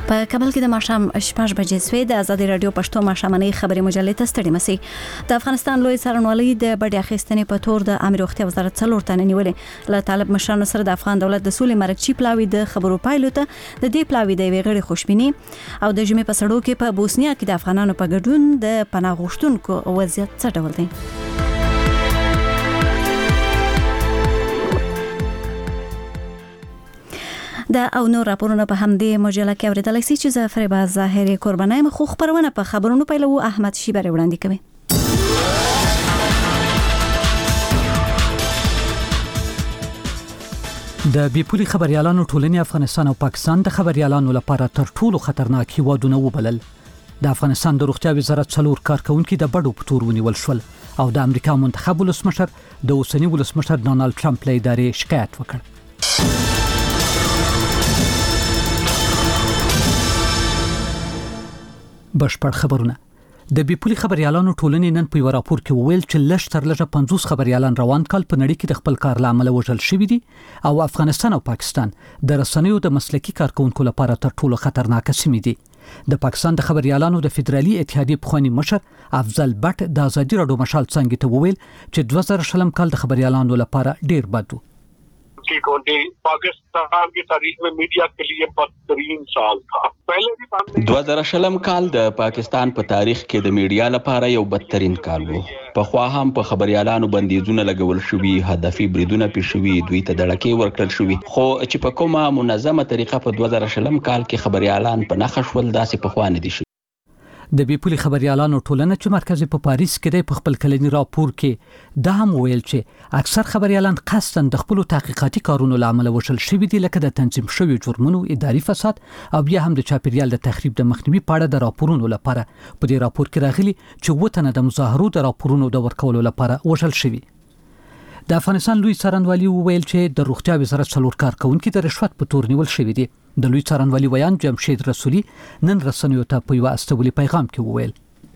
په کابل کې د ماښام 6 بجې سوي د آزادي رادیو پښتو ماښامنۍ خبري مجلې ته ستړي مسي. د افغانستان لوی څارنوالۍ د بډې اخیستنې په تور د امیر روغتیا وزارت 4 تنه نیولې. له طالب مشرانو سره د افغان دولت د سولې مرکزي پلاوی د خبرو پایلو ته د دې پلاوی د ویغړې خوشبيني او د جمعې په سړو کې په بوسنیا کې د افغانانو په ګډون د پناه غوښتونکو وضعیت څه ډول دی. د او نور راپورونه په همدې مجله کې اوریدلای شئ چې زفربا ظاهري قربانای مخ خبرونه په خبرونو پیلو احمد شیبری وړاندې کوي. د بیپولي خبريالانو ټولنې افغانستان او پاکستان د خبريالانو لپاره تر ټولو خطرناک هیوادونه وبلل. د افغانستان د روغتیا وزارت 4 کارکونکو د بډو پتور ونیول شول او د امریکا منتخب ولسمشر د اوسنی ولسمشر ډونالد ټرمپ له ادارې شکایت وکړ. بشپړ خبرونه. د بیپولي خبريالانو ټولنې نن په راپور کې وویل چې لږ تر لږه 50 خبريالان روان کال په نړۍ کې د خپل کار لامل وژل شوی دي او افغانستان او پاکستان د رسنیو د مسلکي کارکونکو لپاره تر ټولو خطرناک سیمې دي. د پاکستان د خبريالانو د فدرالي اتحادیې پخوانی مشر افضل بټ د آزادي رادیو مشال څنګه ته وویل چې 2000 کال د خبريالانو لپاره ډیر بد و. पाकिस्तान की तारीख में मीडिया के लिए बदतरीन साल था. पहले भी 2000 کال د پاکستان په تاریخ کې د میډیا لپاره یو بدترین کال وو. په خوا هم په خبريالانو بندیزونه لګول شوي، هدفي بریدونه پیښ شوي، دوی ته دړکې ورکړل شوي، خو چې په کومه منظمه طریقه په 2000 کال کې خبريالان په نخښ ول داسې په خوا نه دي. د بیپولي خبريالانو ټولنه چې مرکز په پاریس کې د خپل کلنی راپور کې دا هم ویل چې اکثر خبريالان قصداً د خپل تحقیقاتي کارونو لامل وشل شوی دي، لکه د تنظیم شوی جرمونو، اداري فساد او بیا هم د چاپیریال د تخریب د مخنیوي په اړه د راپورونو لپاره په دې راپور کې راغلي چې وټنه د مظاهرو د راپورونو د ورکولو لپاره وشل شوی. د افغانستان لوی څارنوالي وویل چې د روغتیا وزارت 4 کارکونکو د رشوت په تور نیول شوی دي. د لوی څارنوالي ویان جمشید رسولی نن رسنیو ته په یو استولی پیغام کې وویل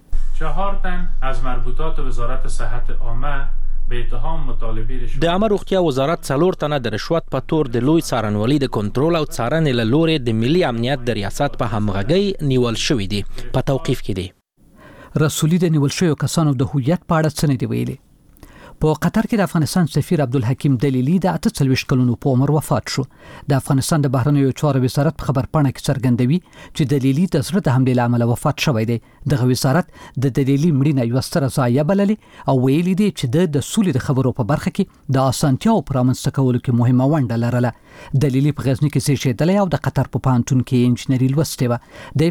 4 تن از مربوطات وزارت صحت عامه به اتهام مطالبه رشوت. د عامه روغتیا وزارت 4 تنه د رشوت په تور د لوی څارنوالي د کنټرول او څارنې له لوري د ملي امنیت د ریاست په همغږي نیول شوی دي. په توقیف کې دي. رسولی د نیول شوی کسانو د هویت په اړه څه نه دی ویلي. په قطر کې د افغانستان سفیر عبدالحکیم دلیلی د 48 کلونو په عمر وفات شو. د افغانستان د بهرنیو چارو وزارت په خبرپاڼه کې څرګندوي چې دلیلی د زړه د حملې لامل وفات شوی دی. دغه وزارت د دلیلی مړینه یو ستره ضایعه بللې او ویلي دی چې د سولې د خبرو په برخه کې د اسانتیاو پرامنځته کولو کې مهمه ونډه لرله. دلیلی په غزنی کې زیږیدلی او د قطر په پوهنتون کې انجنیري لوستې و. د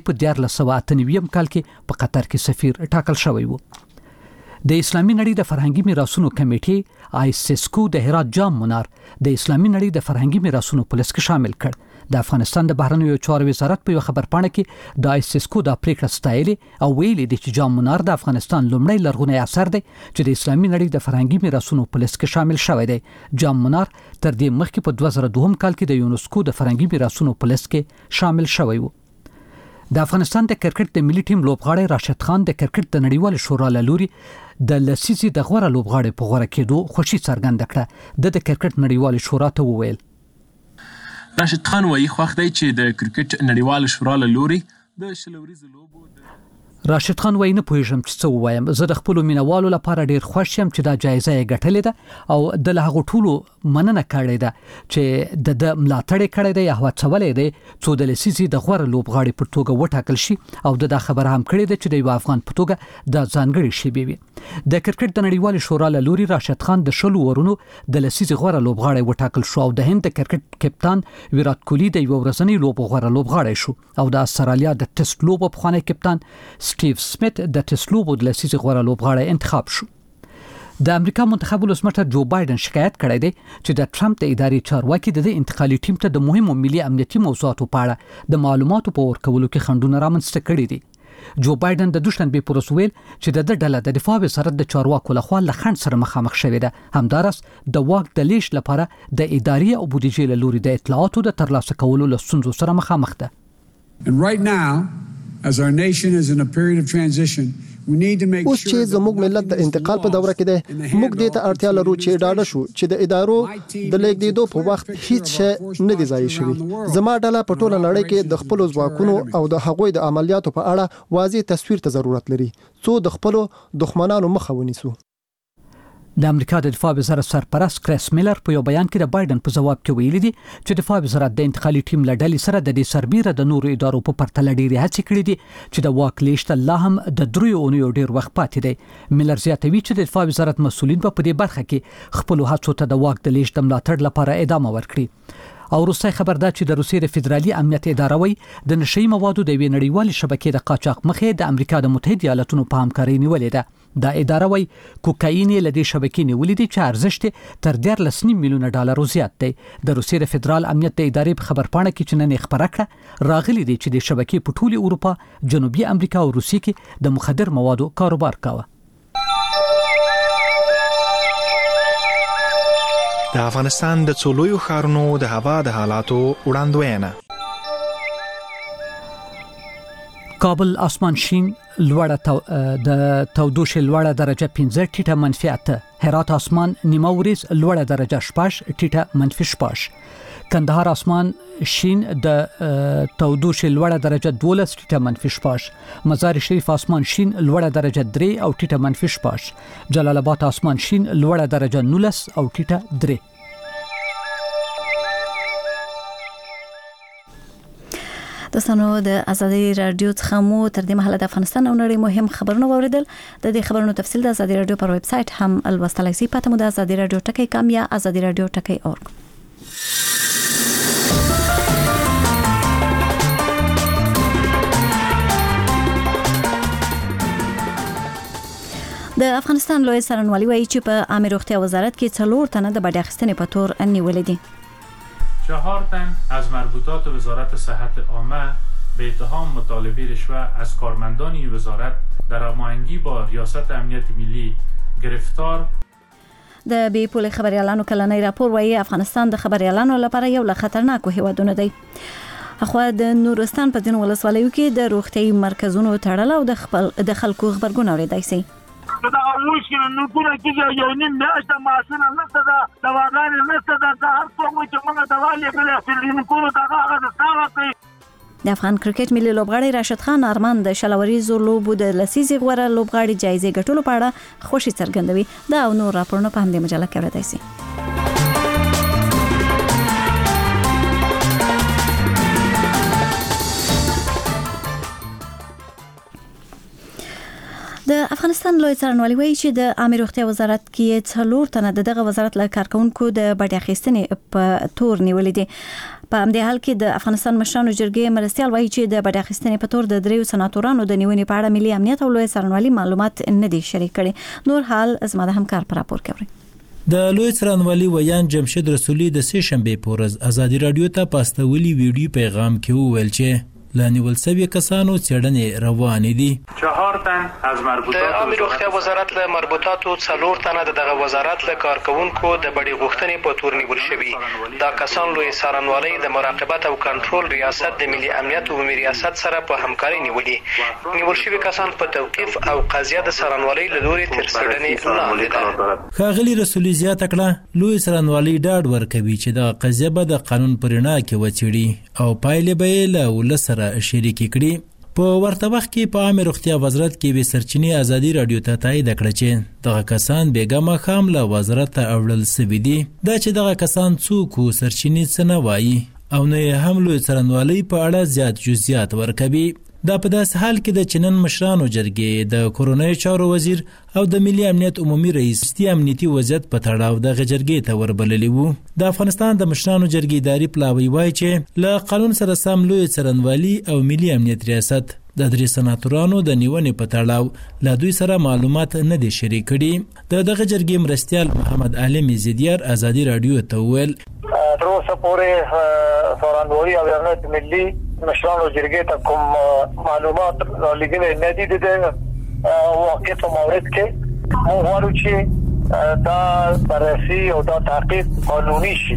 1998 کال کې په قطر کې سفیر ټاکل شوی و. د اسلامي نړۍ د فرهنګي میراثونو کمیټې آیسیسکو د هرات جام منار د اسلامي نړۍ د فرهنګي میراثونو په لیست کې شامل کړ. د افغانستان د بهرنیو چارو وزارت په یو خبرپاڼه کې د آیسیسکو د پریکړه ستایلې او ویلي دی چې جام منار د افغانستان لومړی لرغونی اثر دی چې د اسلامي نړۍ د فرهنګي میراثونو په لیست کې شامل شوی دی. جام منار تر دې مخکې په 2002 کال کې د یونسکو د فرهنګي میراثونو په لیست کې شامل شوی و. د افغانستان د کرکټ د ملي ټیم لوبغاړی راشد خان د کرکټ د نړیوال شورا له لوري د لسیزي د غوړه لوبغاړي په غوړه کېدو خوشي څرګنده کړه. د کرکټ نړیوال شورا ته وویل راشد خان وايي خوښ دی چې د کرکټ نړیوال شورا له لوري د شلوريز لوبو راشد خان وایي نه پوهیږم چې څه ووایم. زه د خپل مینوالو لپاره ډیر خوښ یم چې دا جایزه یې ګټلې ده او د هغو ټولو مننه کړې ده چې د ملاتړ کړې ده یا هڅولې ده چې د لسیزي د غوړه لوبغاړي په توګه وټاکل شي او د خبره هم کړې ده چې د یو افغان په توګه د ځانګړي شی وي. د کرکټ د نړیوال شورا له لوري راشد خان د شلو ورونو د لسیزي غوړه لوبغاړي وټاکل شو او د هند د کرکټ کپتان ویرات کوهلی د یو ورځنی لوبو غوړه لوبغاړی شو او د استرالیا د ټیسټ لوبو پخوانی کپتان سټیو سمیت د ټیسټ لوبو د لسیزي غوړه لوبغاړی انتخاب شو. د امریکا منتخب ولسمشر جو بایدن شکایت کړی دی چې د ټرمپ د ادارې چارواکي د انتقالي ټیم ته د مهمو ملي امنیتي موضوعاتو په اړه د معلوماتو په ورکولو کې خنډونه رامنځته کړي دي. جو بایدن د دوشنبه پر ورځ ویل چې د ډله د دفاع وزارت د چارواکو لخوا له خنډ سره مخامخ شوې ده. همدارس د واک د لیږد لپاره د ادارې او بودیجې له لوري د اطلاعاتو د ترلاسه کولو له ستونزو سره مخامخ ده. And right now, as our nation is in a period of transition, اوس چې زموږ ملت د انتقال په دوره کې ده موږ دې ته اړتیا لرو چې ډاډه شو چې د ادارو د لیکدیدو په وخت هیڅ شی نه دی ضایع شوی. زما ډله په ټوله نړۍ کې د خپل ځواکونو او د هغوی د عملیاتو په اړه واضح تصویر ته ضرورت لري څو د خپل دښمنانو مخه ونیسو. د امریکا د دفاع وزارت سرپرست کریس میلر په یو بیان کې د بایدن په جواب کې ویلي دي چې دفاع وزارت د انتقالي ټیم لړل سره د دې سربېره د نورو ادارو په پرتله ډېری هڅې کړې دي چې د واک لیشت لا هم د 3 اونیو ډېر وخت پاتې دی. میلر زیاتوي چې د دفاع وزارت مسؤلین په دې برخه کې خپل هڅو ته د واک د لیشت د ملاتړ لپاره ادامه ورکړي. او روسي خبر ده چې د روسیې د فدرالي امنیت اداره وی د نشئی موادو د وی نړیوال شبکې د قاچاق مخې د امریکا د متحده ایالاتونو په همکاري نیولې ده. دا اداره وی کوکاین لدې شبکې نیولې دي چې ارزښت تر 13 میلیونه ډالر زیات دی. د روسیې د فدرال امنیت د ادارې په خبرپاڼه کې چې نن خبره کړه راغلي دي چې د شبکې په ټولي اروپا، جنوبي امریکا او روسیې کې د مخدر موادو کاروبار کاوه. د افغانستان د څولویو ښارونو د هوا د حالاتو وړاندوینه. کابل اسمان شین لوړه د تودوخه لوړه درجه 15 ټیټه -8. هرات اسمان نیمه وریځ لوړه درجه 6 ټیټه -6. کندهار اسمان شین د تودوخه لوړه درجه 12 ټیټه -6. مزار شریف اسمان شین لوړه درجه 3 او ټیټه -5. جلال آباد اسمان شین لوړه درجه 19 او ټیټه 3. دوستانو د ازادي رادیو څخه مو تر دې مهاله د افغانستان او نړۍ مهم خبرونه واوریدل. د دې خبرونو تفصیل د ازادي رادیو پر ویب سټ هم الوستلای شئ. پته مو د ازادي رادیو ټکی کام یا ازادي رادیو ټکی اورګ. د افغانستان لوی څارنوالي وایي چې په عامه روغتیا وزارت کې 4 تنه د بډې اخیستنې په تور نیولې دي. 4 تن از مربوطات وزارت صحت عامه به اتهام مطالبه رشوه از کارمندان این وزارت در هماهنگی با ریاست امنیت ملی گرفتار. د بي پول خبريالانو کلنۍ راپور وايي افغانستان د خبريالانو لپاره یو له خطرناکو هیوادونو دی. اخوا د نورستان په دین ولسوالیو کې د روغتي مرکزونو تړل او د خلکو خبرګون اوریدای شي. دا مشکل نو کومه چې یو نیم میاشت ماشین نشته دا دواګان نشته دا هر څوک چې موږ دواله بل فلین کولو دا هغه څه. د افغان کرکټ ملي لوبغاړی راشد خان ارمان د شلوريزو لوبو د لسیزي غوړه لوبغاړي جایزه ګټلو په اړه خوشي څرګندوي. دا او نور راپورونه په همدې مجله کې ورته شي. د افغانستان لوی څارنوالي وایي چې د عامه روغتیا وزارت کې 4 تنه دغه وزارت له کارکونکو د بډې اخیستنې په تور نیولې دي. په همدې حال کې د افغانستان مشرانو جرګې مرستيال وایي چې د بډې اخیستنې په تور د 3 سناتورانو د نیونې په اړه ملي امنیت او لوی څارنوالي معلومات نه دي شریک کړي. نور حال زما د همکار پر راپور کوي. د لوی څارنوالي ویان جمشید رسولي د سه شنبه پورز ازادي رادیو ته پاستولي ویډیو پیغام کې وویل چې لانیول سوي کسانو څېړنې روانې دي. 4 تن از مربوطات د عامه روغتیا وزارت له مربوطاتو 4 تنه دغه وزارت له کارکونکو د بډې غوښتنې په تور نیول شوي. دا کسان لوی څارنوالي د مراقبت او کنټرول ریاست د ملي امنیت او ریاست سره په همکاري نیول شوي کسان په توقيف او قضیه د څارنوالي له لوري تر څېړنې لاندې ده. ښاغلي رسولي زیاته کړه لوی څارنوالي ډاډ ورکوي چې دا قضیه به د قانون پر رڼا کې وڅېړي او پایلې به له ولسره شریک کړي. په ورته وخت کې په عامه روغتیا وزارت کې به سرچینې ازادي رادیو ته تایید کړ چې دغه کسان بیګما خام له وزارت ته اورل سوي دي. دا چې دغه کسان څوک سرچینې څه نه وایي او نه هم لوی څارنوالي په اړه زیات جزئیات ورکوي. دا په داس حال کې د چنن مشرانو جرګې د کورونای چارو وزیر او د ملي امنیت عمومي رئیس د امنیتي وضعیت په تړاو د جرګې ته وربللی وو. د افغانستان د مشرانو جرګې اداري پلاوی وایي چې له قانون سره سم لوی څارنوالي او ملي امنیت ریاست د 3 سناتورانو د نیونې په تړاو له دوی سره معلومات نه دي شریک کړي. دغه جرګې مرستيال محمد علي زیدیار ازادي رادیو ته ویل تر اوسه پورې څارنوالي او امنیت ملي مشرانو جرګې ته کوم معلومات لګلې نه دي د واقع په مورد کې. مو غواړو چې دا بررسي او دا تحقیق قانوني شي.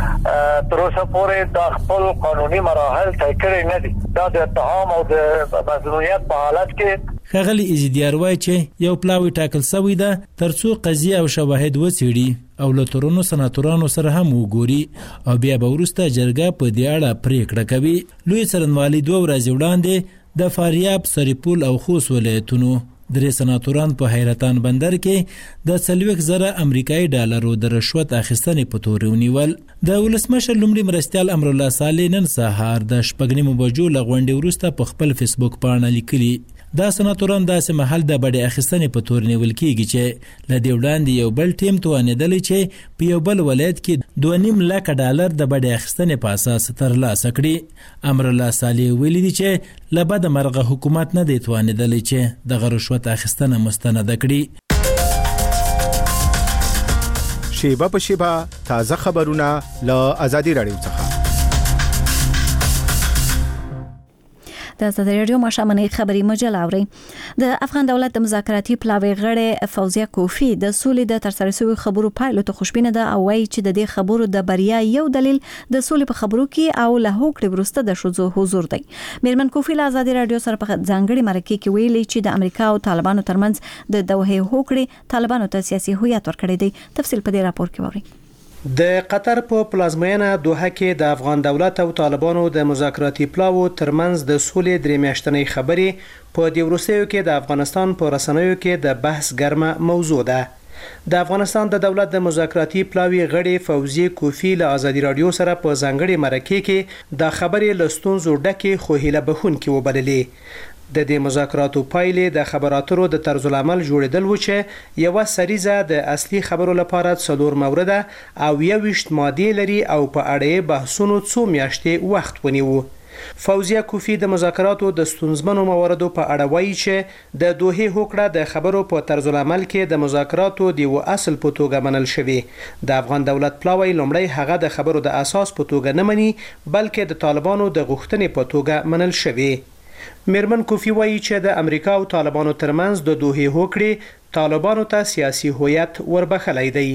تر اوسه پورې دا خپل قانوني مراحل طی کړی نه دي. دا د اتهام او د مظلومیت په حالت کې ښاغلي ایزیدیار وایي چې یو پلاوی ټاکل شوی ده ترڅو قضیه او شواهد وڅېړي او له تورنو سناتورانو سره هم وګوري او بیا به وروسته جرګه په دې اړه پریکړه کوي. لوی څارنوالي 2 ورځې وړاندې د فاریاب، سرپل او خوست ولایتونو 3 سناتوران په حیرتان بندر کې د 40,000 امریکایي ډالرو د رشوت اخیستنې په تور ونیول. د ولسمشر لومړي مرستیال امرالله صالح نن سهار د 6 بجو له غونډې وروسته په خپل فیسبوک پاڼه لیکلي دا سناتوران داسې محل د بډې اخیستنې په تور نیول کیږي چې له دې وړاندې یو بل ټیم توانېدلی چې په یو بل ولایت کې 2.5 لک ډالر د بډې اخیستنې په اساس ترلاسه کړي. امرالله صالح ویلي دي چې له بده مرغه حکومت نه دی توانېدلی چې دغه رشوت اخیستنه مستنده کړي. شیبه په شیبه تازه خبرونه له آزادي رادیو څخه. د آزادي رادیو مشامنې خبري مجله اوري. د افغان دولت د مذاکراتي پلاوی غړي فوزیه کوفی د سولې د ترسره شوی خبرو پایلو ته خوشبینه ده او وايي چې د دې خبرو د بریا یو دلیل د سولې په خبرو کې او له هوکړې وروسته د شذو حضور دی. میرمن کوفی له آزادي رادیو سره په ځانګړي مرکه کې ویلي چې د امریکا او طالبانو ترمنځ د دوحې هوکړې طالبانو ته سیاسي هویت ورکړی دی. تفصیل په دې راپور کې ووري. د قطر په پلازمینه دوحه کې د افغان دولت او طالبانو د مذاکراتي پلاوی ترمنځ د سولې 3 میاشتنۍ خبرې په دې وروستیو کې د افغانستان په رسنیو کې د بحث ګرمه موضوع ده. د افغانستان د دولت د مذاکراتي پلاوی غړي فوزیه کوفی له آزادي رادیو سره په ځانګړي مرکه کې د خبرې لستونزو ډکه خو هیله بخونکې وبللې. د دې مذاکراتو پایلې د خبراتو د طرز العمل جوړیدل و چې یو سریزه د اصلي خبرو لپاره 4 مورده او 21 ماده لري او په اړه بحثونو 2 میاشتې وخت ونیو. فوزیه کوفی د مذاکراتو د ستونزمنو مواردو په اړه وایي چې د دوحې هوکړه د خبرو په طرز العمل کې د مذاکراتو د یو اصل په توګه منل شوی. د افغان دولت پلاوی لومړی هغه د خبرو د اساس په توګه نه مني بلکې د طالبانو د غوښتنې په توګه منل شوی. میرمن کوفی وایي چې د امریکا او طالبانو ترمنځ د دوحې هوکړې طالبانو ته سیاسي هویت وربخلی دی.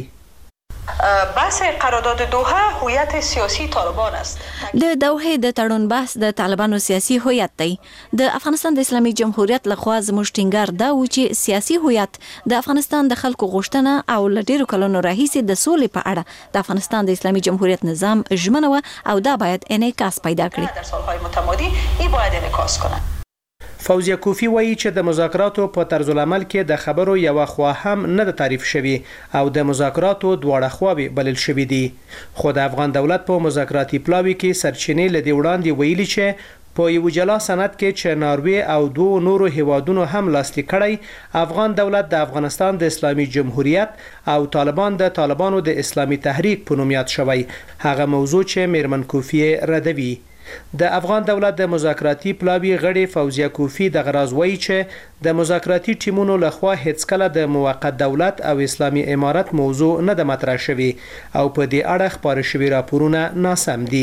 بحث قرارداد دوحه هویت سیاسی طالبان است. د دوحې د تړون بحث د طالبانو سیاسي هویت دی. د افغانستان د اسلامي جمهوریت لخوا زموږ ټینګار دا و چې سیاسي هویت د افغانستان د خلکو غوښتنه او ل ډیرو کلونو راهیسې د سولې په اړه د افغانستان د اسلامي جمهوریت نظام ژمنه او دا باید انعکاس پیدا کړي. در سالهای متمادی ای باید انعکاس کنه. فوزیه کوفی وایي چې د مذاکراتو په طرز العمل کې د خبرو یو خوا هم نه د تعریف شوی او د مذاکراتو دواړه خواوې بلل شوی دي. خو د افغان دولت په مذاکراتي پلاوی کې سرچینې لدی وړاندې ویلي چې په یو جلا سند کې چې ناروی او 2 نورو هیوادونو هم لاسلیک کړی افغان دولت د افغانستان د اسلامي جمهوریت او طالبان د طالبانو د اسلامي تحریک په نوم یاد شوی. هغه موضوع چې میرمن کوفی ردوي. د افغان دولت د مذاکراتي پلاوی غړي فوزیه کوفی د غراز وایي چې د مذاکراتي ټیمونو لخوا هیڅ کله د موقت دولت او اسلامي امارت موضوع نه د مطرح شوی او په دې اړه خبر شوی راپورونه ناسم دي.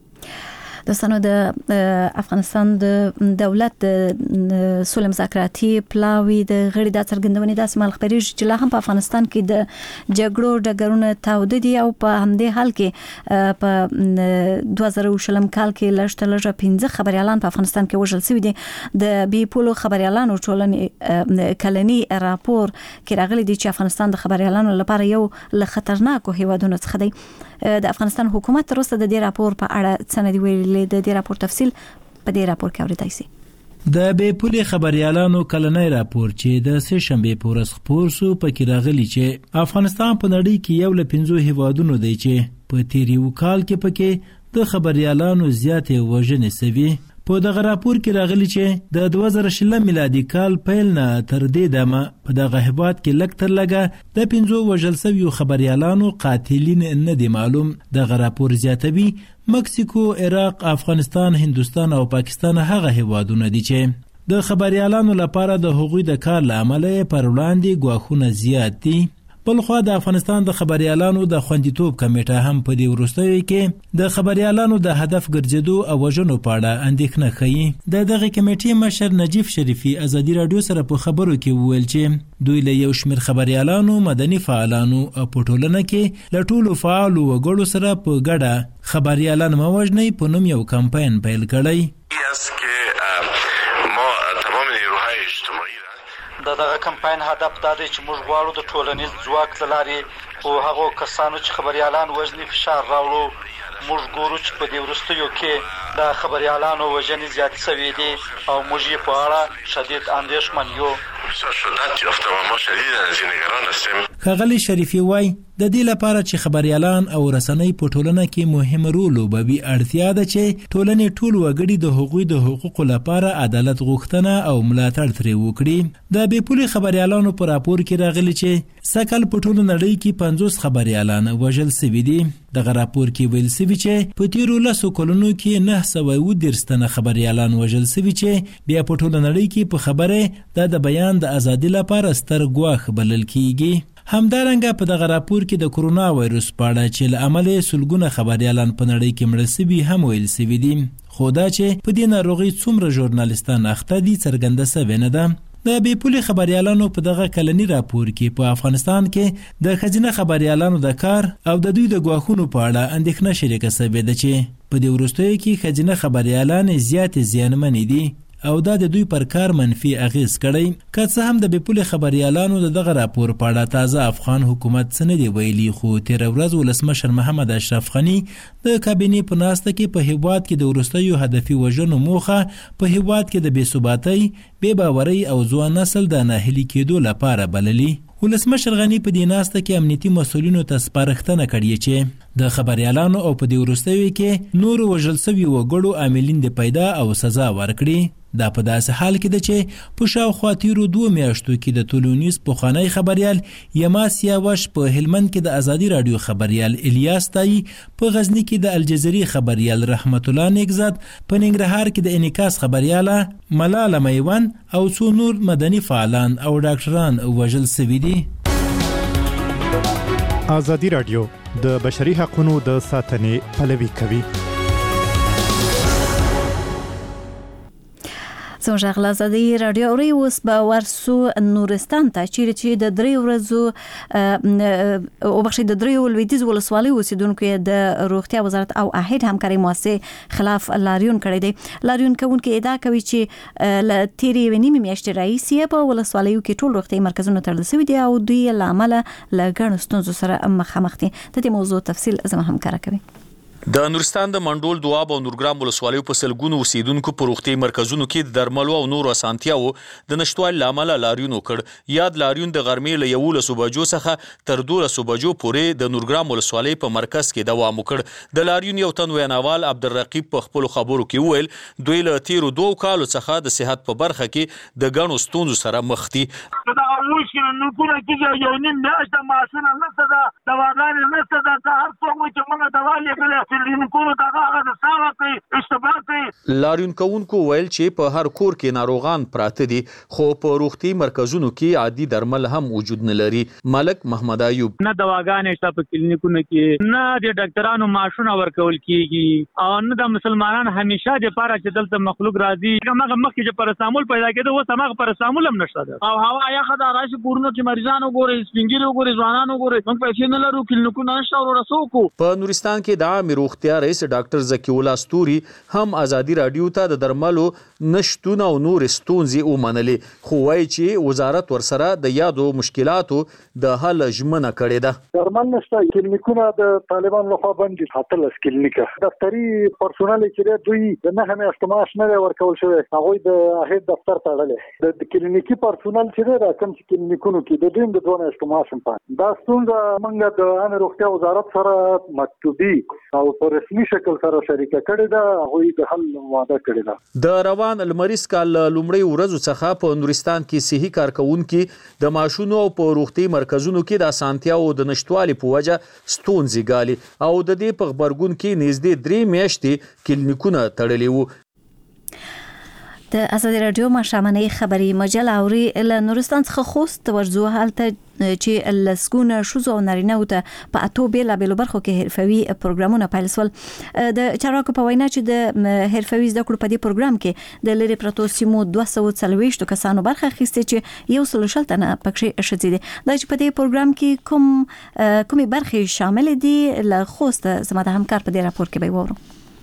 دوستانو د افغانستان د دولت د سولې مذاکراتي پلاوی د غړي د څرګندونې د اسمال خبري چې لا هم په افغانستان کې د جګړو ډګرونه تاوده دي او په همدې حال کې په 2020 کال کې لږ 15 خبريالان په افغانستان کې وژل شوي دي. د بي پولو خبريالانو ټولنې کلنی راپور کې راغلي دي چې افغانستان د خبريالانو لپاره یو له خطرناکو هیوادونو څخه دی. د افغانستان حکومت تر اوسه د دې راپور په اړه څه نه دی ویلي. د دې راپور تفصیل په دې راپور کې اوریدای شئ. د بیپولي خبريالانو کلنی راپور چې د سه شنبه په ورځ خپور شو پکې راغلی چې افغانستان په نړۍ کې یو له 15 هیوادونو دی چې په تیری وکال کې پکې د خبريالانو زیاتې وژنې سوي. په دغه راپور کې راغلی چې د 2020 میلادي کال پیل نه تر دې دمه په دغه هیواد کې لږ تر لږه د 15 وژل شویو خبريالانو قاتلین نه دي معلوم. دغه راپور زیاتوي مکسیکو، عراق، افغانستان، هندوستان او پاکستان هغه هیوادونه دي چې د خبريالانو لپاره د حقوقي د کار لامل پر وړاندې ګواښونه زیات دي. بلخوا د افغانستان د خبريالانو د خوندیتوب کمیټه هم په دې وروستیو کې د خبريالانو د هدف ګرځېدو او وژنو په اړه اندېښنه ښيي. د دغه کمیټې مشر نجیب شریفي آزادي رادیو سره په خبرو کې وویل چې دوی له یو شمېر خبريالانو، مدني فعالانو او په ټولنه کې له ټولو فعالو وګړو سره په ګډه خبريالان مه وژنئ په نوم یو کمپاین پیل کړی. دغه کمپاین هدف دا دی چې موږ غواړو د ټولنیز ځواک له لارې خو هغو کسانو چې خبریالان وژني فشار راوړو. موږ ګورو چې په دې وروستیو کې د خبریالانو وژنې زیاتې شوې دي او موږ یې په اړه شدید اندېښمن یو. ښاغلي شریفي وایي د دې لپاره چې خبریالان او رسنۍ په ټولنه کې مهم رول لوبوي اړتیا ده چې ټولنې ټول وګړي د هغوی د حقوقو لپاره عدالت غوښتنه او ملاتړ ترې وکړي. د بې پولې خبریالانو په راپور کې راغلي چې سږ کال په ټوله نړۍ کې 50 خبریالان وژل شوي دي. دغه راپور کې ویل شوي چې په تیرو 10 کلونو کې 930 تنه خبریالان وژل شوي چې بیا په ټوله نړۍ کې په خبره د بیان د ازادي لپاره ستر ګواښ بلل کیږي. همدارنګه په دغه راپور کې د کرونا وایروس په اړه چې له امله سلګونه خبریالان په نړۍ کې مړه شوي هم ویل شوي دي. خو دا چې په دې ناروغۍ څومره ژورنالیستان اخته دي څرګنده شوې نه ده. د بې پولې خبریالانو په دغه کلنی راپور کې په افغانستان کې د ښځینه خبریالانو د کار او د دوی د ګواښونو په اړه اندېښنه شریکه شوې ده چې په دې وروستیو کې ښځینه خبریالان زیاتې زیانمنې دي او دا د دوی پر کار منفي اغیز کړی. که څه هم د بې پولې خبریالانو دغه راپور په اړه تازه افغان حکومت څه نه دی ویلي، خو تېره ورځ ولسمشر محمد اشرف غني د کابینې په ناسته کې په هیواد کې د وروستیو هدفي وژنو موخه په هیواد کې د بې ثباتۍ، بې باورۍ او ځوان نسل د ناهیلي کېدو لپاره بللي. ولسمشر غني په دې ناسته کې امنیتي مسؤلینو ته سپارښتنه کړې چې د خبریالانو او په دې وروستیو کې نور وژل شوي وګړو عاملین د پیدا او سزا ورکړي. دا په داسې حال کې ده چې په شاوخوا تیرو 2 میاشتو کې د ټولنیز پخوانی خبریال یماس یاوش په هلمند کې د ازادي رادیو خبریال الیاس تای، په غزنی کې د الجزیري خبریال رحمت الله نیکزاد، په ننګرهار کې د انعکاس خبریاله ملاله میوان او څو نور مدني فعالان او ډاکټران وژل شوي دي. ازادي رادیو د بشري حقوقو د ساتنې پلوي کوي. زموږ غلازادي رادیو اوري اوس به ورسو نورستان ته چې د 3 ورځو او بخښي د 3 ولویدیز ولسوالۍ اوسیدونکو د روغتیا وزارت او اهید همکاري مؤسسه خلاف لاریون کړی دی. لاریون کوونکي ادعا کوي چې ل تیرې ونیمه میاشتې راهیسې په ولسوالیو کې ټول روغتي مرکزونه تړل شوي دي او دوی له امله له ګڼو ستونزو سره مخامخ دي. د دې موضوع تفصیل زما همکار کوي. د نورستان د منډول دواب او نورګرام ولسوالیو په سلګونو اوسیدونکو په روغتي مرکزونو کې د درملو او نورو اسانتیاو د نشټوالي له امله لاریون وکړ. یاد لاریون د غرمې له 11 بجو څخه تر 12 بجو پورې د نورګرام ولسوالۍ په مرکز کې دوام وکړ. د لاریون یو تن ویناوال عبدالرقیب په خپل خبرو کې وویل دوی له تیرو 2 کالو څخه د صحت په برخه کې د ګڼو ستونزو سره مخ دي. دا مشکل نو کومه کې یو نیم میاشت ماشونه نشته دا دواګانې نشته دا هر څوک چې موږ دوا لیکل لاریون کوونکو ویل چې په هر کور کې ناروغان پراته دي خو په روغتي مرکزونو کې عادي درمل هم وجود نه لري. ملک محمد ایوب نه دواګانې شته په کلینیکونو کې، نه د ډاکټرانو ماشونه ورکول کیږي او نه د مسلمانان همیشه د پاره چې دلته مخلوق راځي هغه مخکې چې پرستامول پیدا کېده اوس هغه پرستامول هم نشته او هوا یخه دا راشي کورونو کې مریضانو ګوري سپینګری وګوري ځوانانو ګوري موږ پیسې نه لرو کلینیکونه نشته او رسوکو. په نورستان کې د عام روغتیا رئیس ډاکټر زکی الله ستوري هم ازادي رادیو ته د درملو نشټونه او نور ستونزې ومنلې خو وایي چې وزارت ورسره د یادو مشکلاتو د حل ژمنه کړې ده. درمل نشته، کلینیکونه د طالبان لخوا بند دي، حتی کلینیکه دفتري پرسونل چې دوی د نه میاشتو معاش نه ورکول شوی هغه د هیڅ دفتر تړلې د کلینیکي پرسونل چې دا کوم چې کلینیکونو کې د دوی د 2 میاشتو معاش هم پاتې. دا ستونزه موږ د عام روغتیا وزارت سره مکتوبي او په رسمي شکل سره شریکه کړې ده، هغه د حل وعده کړې ده. د روان المریض کال لومړی ورځو څخه په نورستان کې صحي کارکونکو د ماشونو او په روغتي مرکزونو کې د اسانتیاو د نشټوالي په وجه ستونزې ګالي او د دې په خبرګون کې نږدې 3 میاشتې کلینیکونه تړلي وو. د ازادي رادیو مشامنه خبري مجله اوري له نورستان څخه خوست ورزو حالت چې لسګونه شوزو نارینه وته په اتو بیل برخو کې حرفوي پروګرامونه پیلسول. د چارواکو په وینا چې د حرفوي زده کړو په دې پروګرام کې د لری پروتو سیمو 240 کسانو برخه اخیسته چې یو سلوشل تنه پکې شته دي. دا چې په دې پروګرام کې کومې برخې شامل دي له خوست زموږ همکار په دې راپور کې به وورو.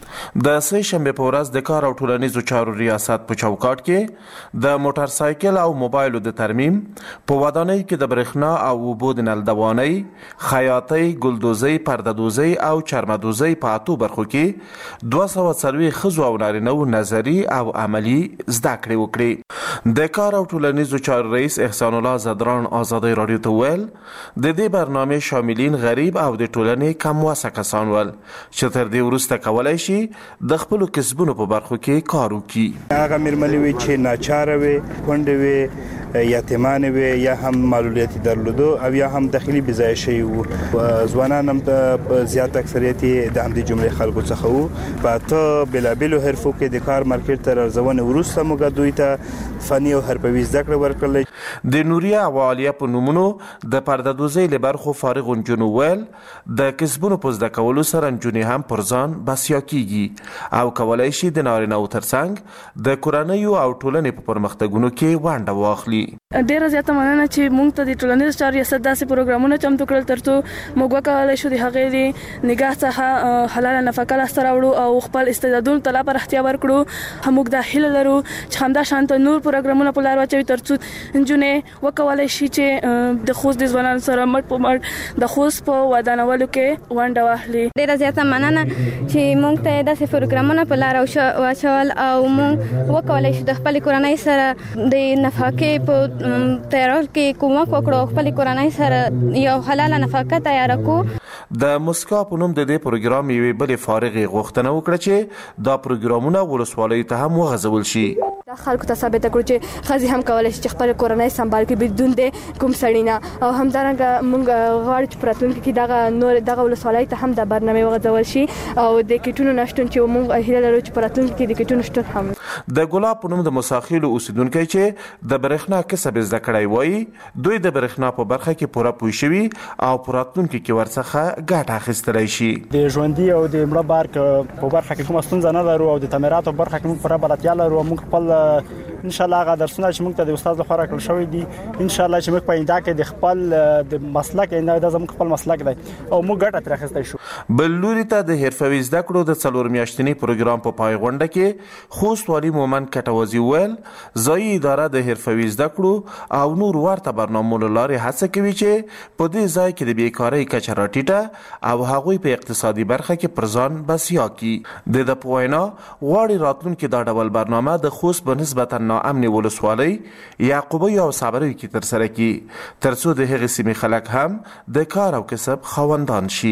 د سه شنبه په ورځ د کار او ټولنیزو چارو ریاست په چوکاټ کې د موټر سایکل او موبایلو د ترمیم په ودانۍ کې د برېښنا او اوبو د نلدوانۍ، خیاطۍ، ګلدوزۍ، پردهدوزۍ او چرمدوزۍ په 8 برخو کې 240 ښځو او نارینه‌و نظري او عملي زده کړې وکړې. د کار او ټولنیزو چارو رئیس احسان الله زدران آزادۍ رادیو ته ویل د دې برنامې شاملین غریب او د ټولنې کم وسه کسان ول چې تر دې وروسته کولای شي د خپل کسبونو په برخو کې کار وکړي. هغه مېرمنې وي چې ناچاره وي، کونډې وي، یتیمانې وي، یا هم معلولیت درلودو او یا هم داخلي بځای شوي وو. ځوانان هم د زیات اکثریت د همدې جملې خلکو څخه وو. په اته بېلابېلو حرفو کې د کار مارکیټ ته ارزونې وروسته موږ دوی ته فني او حرفوي زده کړه ورکړله. د نوریه او عالیه په نومونو د پردهدوزۍ له برخو فارغ نجونو ویل د کسبونو په زده کولو سره نجونې هم پر ځان بسیا کیږي او کولای شي د نارینه‌و ترڅنګ د کورنیو او ټولنې په پرمختګونو کې ونډه واخلي. ډیره زیاته مننه چې موږ ته د ټولنیز چارو ریاست داسې پروګرامونه چمتو کړل ترڅو موږ وکولای شو د هغې د نگاه څخه حلاله نفقه لاسته راوړو او خپل استعدادونو ته لا پراختیا ورکړو. موږ دا هیله لرو چې همدا شانته نور پروګرامونه په لار واچوي ترڅو نجونې وکولای شي چې د خوست د ځوانانو سره مټ په مټ د خوست په ودانولو کې ونډه واخلي. ډیره زیاته مننه چې موږ ته داسې پروګرامونه په لار واچول او موږ وکولای شو د خپل کورنۍ سره د نفقې په تیارول کې کومک وکړو، خپل کورنۍ سره یو حلاله نفقه تیار کړو. د مسکا په نوم د دې پروګرام یوې بلې فارغې غوښتنه وکړه چې دا پروګرامونه ولسوالۍ ته هم وغځول شي. دا خلکو ته ثابت کړو چې ښځې هم کولی شي چې خپل کورنۍ سمبال کړي بدون د کوم سړي نه. او همدارنګه موږ غواړو چې په راتلونکي کې دغه ولسوالۍ ته هم دا برنامې وغځول شي او د کیټونو نشتون چې موږ هیله لرو چې په راتلونکي کې د کیټونو شتون هم. د ګلاب په نوم د مساخیلو اوسیدونکي چې د برېښنا کسب زده کړی وایي دوی د برېښنا په برخه کې پوره پوه شوي او په راتلونکي کې ورڅخه ګټه اخیستلی شي. د ژوندي او د مړه بارک په برخه کې کومه ستونزه نه لرو او د تعمیراتو په برخه کې موږ پوره بلدتیا لرو. موږ خپل ان شاء الله هغه درسونه چې موږ ته د استاد لخوا راکړل شوی دي ان شاء الله چې موږ په آینده کې د خپل د مسلک نه د زموږ خپل مسلک دی او موږ ګټه ترې اخیستی شو. بل لوري ته د حرفوي زده کړو د 4 میاشتني پروګرام په پای غونډه کې خوست والي مومن کټوازي ویل ځایي اداره د حرفوي زده کړو او نور ورته برنامو لارې هڅه کوي چې په دې ځای کې د بیکارۍ کچه راټیټه او هغوی په اقتصادي برخه کې پر ځان بسیا کړي. د په وینا غواړي راتلونکي دا ډول برنامه د خوست په نسبتا ناامن ولسوالۍ یعقوبۍ او صبرۍ کې ترسره کړي ترڅو د هغې سیمې خلک هم د کار او کسب خاوندان شي.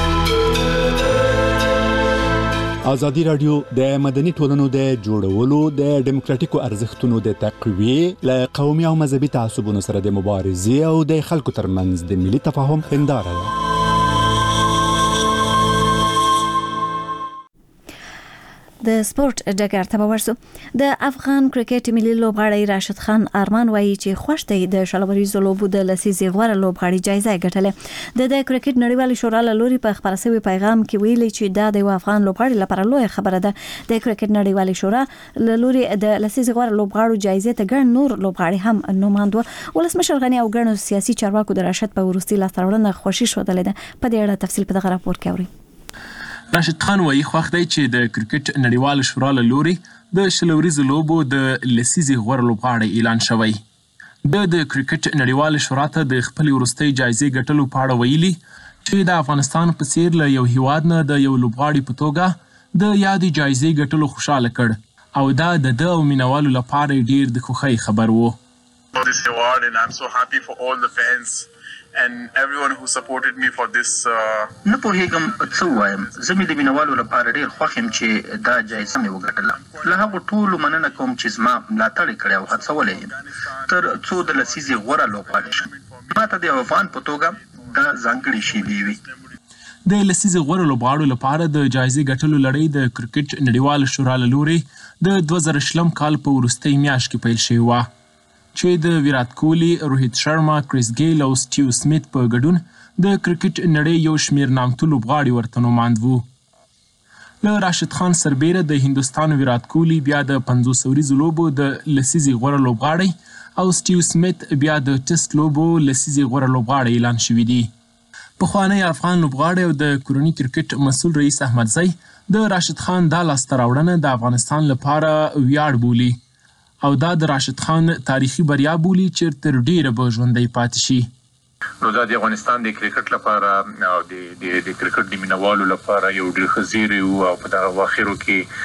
ازادي رادیو د مدني ټولنو د جوړولو د ډیموکراتیکو ارزښتونو د تقویې له قومي او مذهبي تعصبونو سره د مبارزې او د خلکو ترمنځ د ملي تفاهم هنداره ده. د سپورت ډګر ته ورسو. د افغان کرکټ ملي لوبغاړی راشد خان ارمان وایي چې خوښ دی د شلوریزو لوبو د لسیزې غوره لوبغاړي جایزه ګټله. د کرکټ نړیوالې شورا له لوري په خپاره شوی پیغام کې ویلي چې دا د افغان لوبغاړي لپاره لوی خبره ده. د کرکټ نړیوالې شورا له لوري د لسیزې غوره لوبغاړو جایزه ته ګڼ نور لوبغاړي هم نوماند و. ولسمشر غنی او ګڼ سیاسي چارواکو د راشد په وروستي لاسته خوشی شودلې ده. په دې اړه تفصیل په دغه راپور کې اورئ. راشد خان وایي خوښ دی چې د کرکټ نړیواله شورا له لوري د شلوریزو لوبو د لسیزې غوره لوبغاړی اعلان شوی. د کرکټ نړیواله شورا ته د خپل وروستۍ جایزې ګټلو په اړه ویلي چې د افغانستان په څیر له یو هیواد نه د یو لوبغاړي په توګه د یادې جایزې ګټلو خوشحاله کړ او دا د ده او مینوالو لپاره ډیر د خوښۍ خبر و. This award and I'm so happy for all the fans and everyone who supported me for this. نه پوهیږم څه وایم. زه مې د مینوالو لپاره ډېر خوښ یم چې دا جایزه مې وګټله. له هغو ټولو مننه کوم چې زما ملاتړ یې کړی او هڅولی یم تر څو د لسیزې غوره لوبغاړی شم. ما ته د یو افغان په توګه دا ځانګړې شیبې وي. د لسیزې غوره لوبغاړو لپاره د جایزې ګټلو لړۍ د کرکټ نړیواله شورا له لوري د 2020 کال په وروستۍ میاشت کې پیل شوې وه چې د ویرات کوهلي، روهیت شرما، کریس ګیل او سټیو سمیت په ګډون د کرکټ نړۍ یو شمیر نامتو لوبغاړي ورته نوماند وو. له راشد خان سربیره د هندوستان ویرات کوهلي بیا د 500 وریزو لوبو د لسیزې غوره لوبغاړی او سټیو سمیت بیا د ټیسټ لوبو لسیزې غوره لوبغاړی اعلان شوي دي. پخوانی افغان لوبغاړی او د کورني کرکټ مسؤل رئیس احمدزی د راشد خان دا لاسته راوړنه د افغانستان لپاره ویاړ بولي او دا د راشد خان تاریخي بریا بولي چې تر ډیره به ژوندی پاتې شي. نو دا د افغانستان د کرکټ لپاره او د کرکټ د مینوالو لپاره یو ډېر ښه زیری و او په دغه اواخرو کې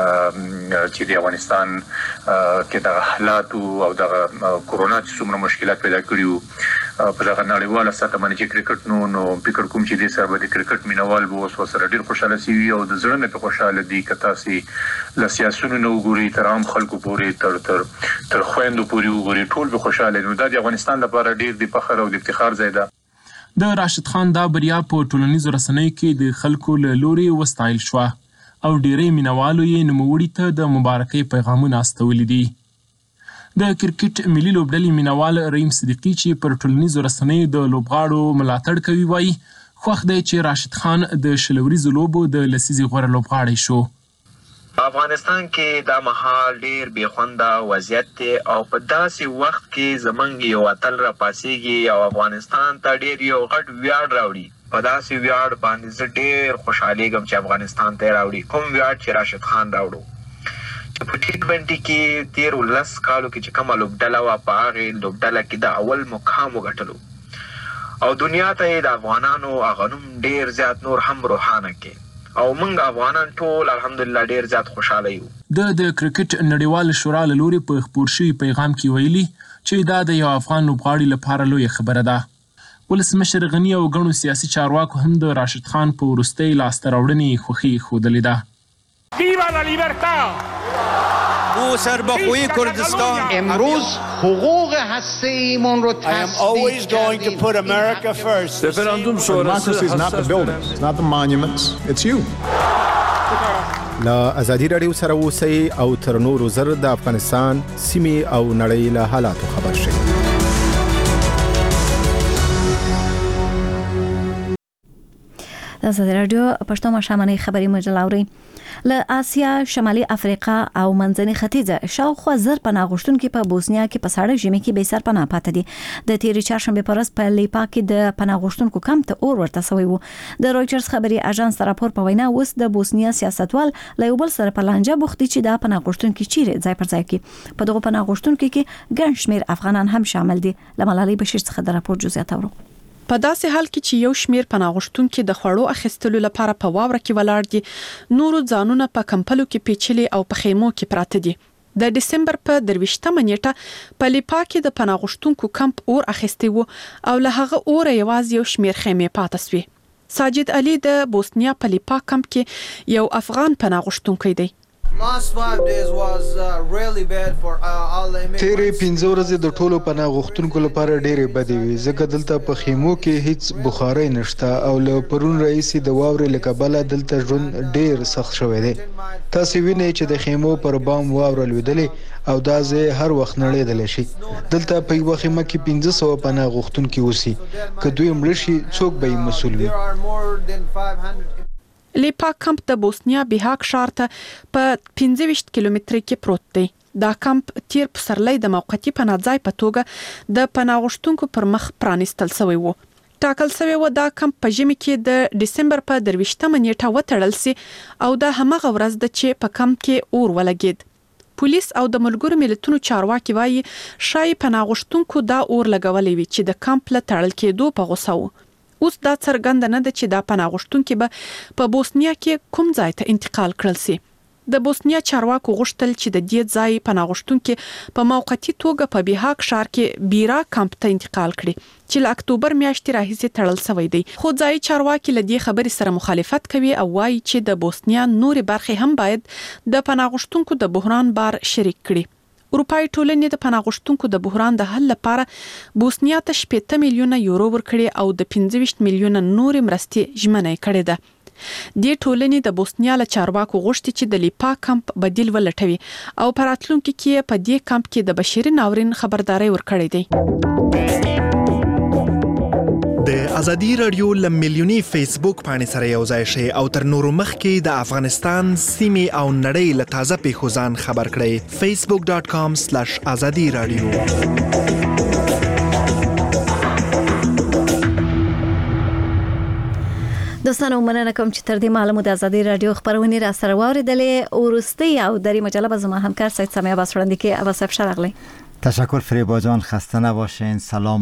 چې د افغانستان کې دغه حالات او دغه کورونا چې څومره مشکلات پیدا کړي وو په دغه نړیواله سطح باندې چې کرکټ نو فکر کوم چې دې سره به د کرکټ مینوال به اوس ورسره ډېر خوشحاله شي او د زړه نه پې خوشحاله دي که تاسې له سیاسونو نه وګورئ تر عام خلکو پورې تر خویندو پورې وګورئ ټول به خوشحاله نو دا د افغانستان لپاره ډېر د فخر او د افتخار ځای ده. د راشد خان دا بریا په ټولنیزو رسنیو کې د خلکو له لوري وستایل شوه او ډېری مینوالو یې نوموړي ته د مبارکۍ پیغامونه استولي دي. د کرکټ ملي لوبډلې مینوال رحیم صدیقي چې پر ټولنیزو رسنیو د لوبغاړو ملاتړ کوي وایي خوښ دی چې راشد خان د شلوریزو لوبو د لسیزې غوره لوبغاړی شو. افغانستان کې دا مهال ډیر بې خونده وضعیت دی او په داسې وخت کې زمونږ یو اتل راپاڅېږي او افغانستان ته ډیر یو غټ ویاړ راوړي. په داسې ویاړ باندې زه ډیر خوشحالېږم چې افغانستان ته یې راوړي کوم ویاړ چې راشد خان راوړو. په T20 کې تیر 10 کالو کې چې کومه لوبډله وه په هغې لوبډله کې د اول مقام وګټلو او دنیا ته یې د افغانانو هغه نوم ډیر زیات نور هم روښانه کې او موږ افغانان ټول الحمدلله ډیر زیات خوشحاله یو. د کرکټ نړیوال شورا له لوري په خپور شوي پیغام کې ویلي چې دا د یو افغان لوبغاړي لپاره لویه خبره ده. ولسمشر غني او ګڼو سیاسي چارواکو هم د راشد خان په وروستۍ لاسته راوړنې خوښي ښودلې ده. Viva la libertad! او سربخوی کردستان امروز حقوق هسته‌ایمون رو always going to put America first. رفراندوم شورای is not the buildings, it's not the monuments, it's you. لا ازادي رادیو سره اوسئ او تر نورو زر د افغانستان سیمې او نړۍ له حالاتو خبر شئ. د ازادي رادیو پښتو مشامنۍ خبري مجله اوري. له آسیا، شمالي افریقا او منځني ختیځ شاوخوا زر پناه غوښتونکي په بوسنیا کې په ساړه ژمي کې بې سر پناه پاتې دي. د تیرې چهارشنبې په ورځ په لیپا کې د پناه غوښتونکو کمپ ته اور ورته سوی و. د رويټرز خبري اژانس راپور په وینا اوس د بوسنیا سیاستوال له یو بل سره په لانجه بوخت دي چې د پناه غوښتونکو چیرې ځای پر ځای کې. په دغه پناه غوښتونکو کې ګڼ شمېر افغانان هم شامل دي. لملالي بشیر څخه د راپور جزئیات اورو. په داسې حال کې چې یو شمیر پناه غوښتونکي د خوړو اخیستلو لپاره په واوره کې ولاړ دي، نورو ځانونه په کمپلو کې پیچلي او په خیمو کې پراته دي. د دسمبر په 23مه نیټه په لیپا کې د پناه غوښتونکو کمپ اور اخیستی وو او له هغه اور یوازې یو شمیر خیمې پاتې سوې. ساجد علي د بوسنیا په لیپا کمپ کې یو افغان پناه غوښتونکی دی. تیرې 15 ورځې د ټولو پناه غوښتونکو لپاره ډېرې بدې وي ځکه دلته په خیمو کې هیڅ بخارۍ نشته او له پرون راهیسې د واورې له کبله دلته ژوند ډېر سخت شوی دی. تاسې وینئ چې د خیمو پر بام واوره لوېدلې او دا ځای هر وخت نړېدلی شي. دلته په یوه خیمه کې 1500 پناه غوښتونکي اوسي. که دوی مړه شي څوک به یې مسؤل وي؟ لیپا کمپ د بوسنیا بیهاک ښار ته په 25 کیلومتره کې پروت دی. دا کمپ تیر پسرلی د موقتی پناهځای په توګه د پناه غوښتونکو پر مخ پرانیستل شوی و. ټاکل شوی و دا کمپ په ژمي کې د دسمبر په 23مه نیټه وتړل سي او دا همغه ورځ د چې په کمپ کې اور ولګید. پولیس او د ملګرو ملتونو چارواکي وایي شای پناه غوښتونکو دا اور لګولې وي چې د کمپ له تړل کېدو په غوسه و. اوس دا څرګنده نه ده چې دا پناه غوښتونکي به په بوسنیا کې کوم ځای ته انتقال کړل سي. د بوسنیا چارواکو غوښتل چې د دې ځای پناه غوښتونکي په موقتی توګه په بیهاک ښار کې بیرا کمپ ته انتقال کړي چې له اکتوبر میاشتې راهیسې تړل شوی دی. خو ځای چارواکي له دې خبرې سره مخالفت کوي او وایي چې د بوسنیا نورې برخې هم باید د پناه غوښتونکو د بحران بار شریک کړي. اروپای ټولنې د پناه غوښتونکو د بحران د حل لپاره بوسنیا ته 80 میلیونه یورو ورکړي او د 15 میلیونه نورې مرستې ژمنه کړې ده. دې ټولنې د بوسنیا له چارواکو غوښتي چې د لیپا کمپ بدیل ولټوي او په راتلونکي کې په دې کمپ کې د بشري ناورین خبرداري ورکړې ده. د ازادي رادیو لملیونی فیسبوک باندې سره یو ځای شئ او تر نورو مخکې د افغانستان سیمې او نړۍ له تازه پیښو ځان خبر کړئ. facebook.com/azadi radio. د دوستانو مننه کوم چې تر دې معلومه د ازادي رادیو خبرونه را سره واوریدلې او ورستي او درې مجله به زما همکار سید سمیه باسوړندې کې اوسه شرغلی. تشکر فریبا جان، خسته نباشین. سلام